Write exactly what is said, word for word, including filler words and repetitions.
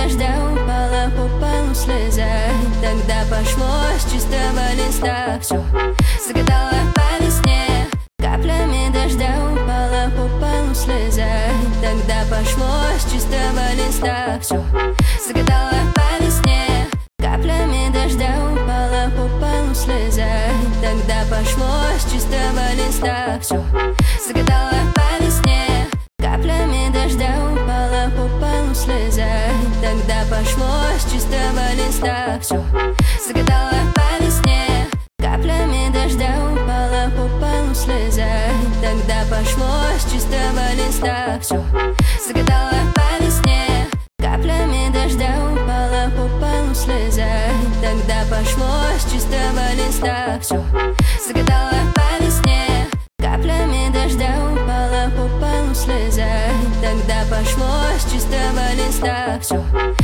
дождя упала по полу слеза, и тогда пошло с чистого листа все. Загадала по весне, каплями дождя упала по полу слеза, и тогда пошло с чистого листа все. Загадала по весне, каплями дождя упала по полу слеза, и тогда пошло с чистого листа все. Загадала по весне, каплями дождя упала по полу слеза, и тогда пошло с чистого листа все. Загадала по весне, каплями дождя упала по полу слеза, и тогда пошло с чистого листа все. Загадала по весне, каплями дождя упала по полу слеза, и тогда пошло с чистого листа все. Загадала по весне, каплями дождя упала по полу слеза, и тогда пошло с чистого листа все.